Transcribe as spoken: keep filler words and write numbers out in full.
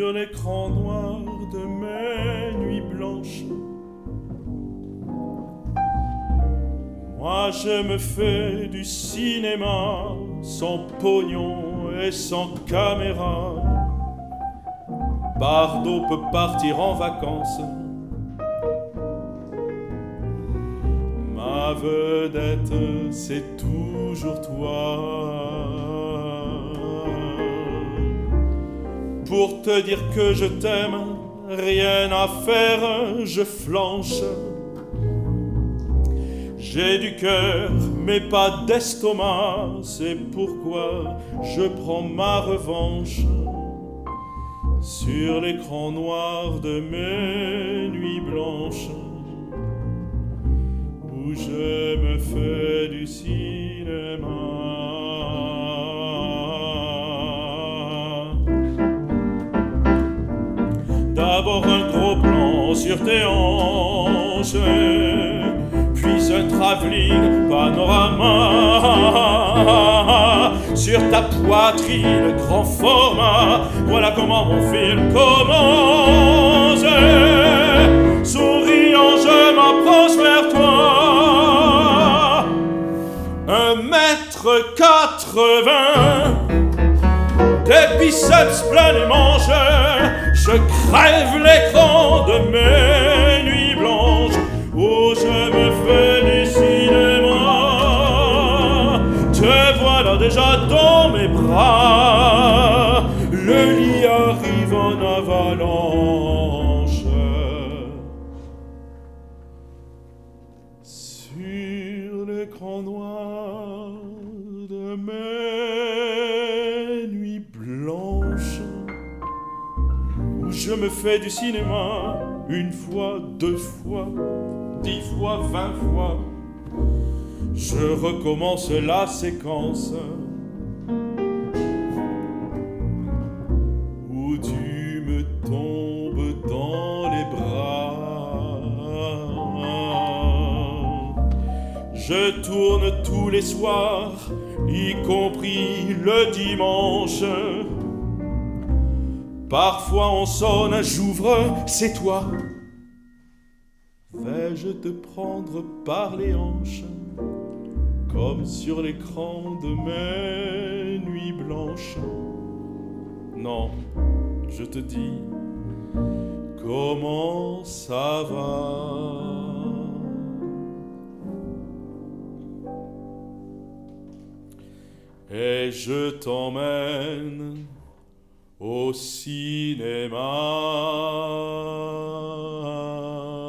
sur l'écran noir de mes nuits blanches. Moi je me fais du cinéma sans pognon et sans caméra. Bardot peut partir en vacances. Ma vedette, c'est toujours toi. Pour te dire que je t'aime, rien à faire, je flanche. J'ai du cœur, mais pas d'estomac, c'est pourquoi je prends ma revanche sur l'écran noir de mes nuits blanches, où je me fais du cinéma. D'abord un gros plan sur tes hanches, puis un travelling panorama sur ta poitrine grand format. Voilà comment mon film commence. Souriant je m'approche vers toi. Un mètre quatre-vingts, des biceps plein les manches. Je crève l'écran de mes nuits blanches, où je me fais du cinéma. Te voilà déjà dans mes bras, le lit arrive en avalanche. Sur l'écran noir de mes nuits blanches, où je me fais du cinéma, une fois, deux fois, dix fois, vingt fois, je recommence la séquence où tu me tombes dans les bras. Je tourne tous les soirs, y compris le dimanche. Parfois on sonne, j'ouvre, c'est toi. Vais-je te prendre par les hanches, comme sur l'écran de mes nuits blanches? Non, je te dis, comment ça va? Et je t'emmène au cinéma.